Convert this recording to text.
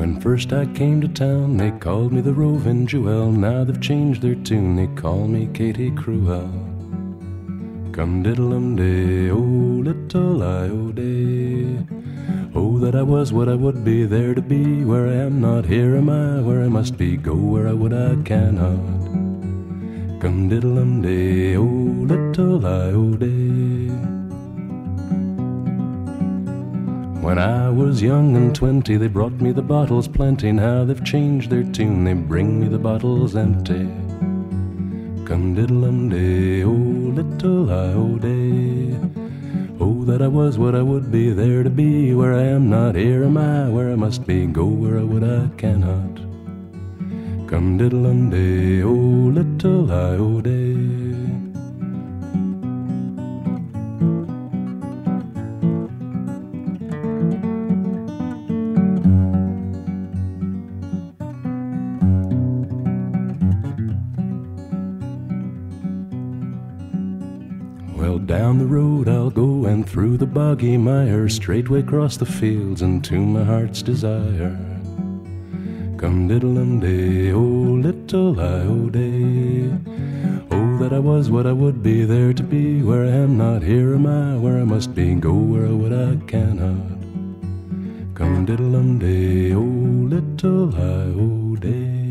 When first I came to town, they called me the Roving Jewel. Now they've changed their tune, they call me Katie Cruel. Come diddle-um-day, oh little I-oh-day. Oh, that I was what I would be, there to be where I am not. Here am I, where I must be, go where I would, I cannot. Come diddle-um-day, oh little I-oh-day. When I was young and 20, they brought me the bottles plenty. Now they've changed their tune, they bring me the bottles empty. Come diddle-um-day, oh little I-oh-day. Oh, that I was what I would be, there to be where I am not. Here am I, where I must be, go where I would, I cannot. Come diddle-um-day, oh little I-oh-day. Well, down the road I'll go, and through the boggy mire, straightway across the fields and to my heart's desire. Come diddle-um-day, oh little I-oh-day. Oh, that I was what I would be, there to be where I am not. Here am I, where I must be, go where I would, I cannot. Come diddle-um-day, oh little I-oh-day.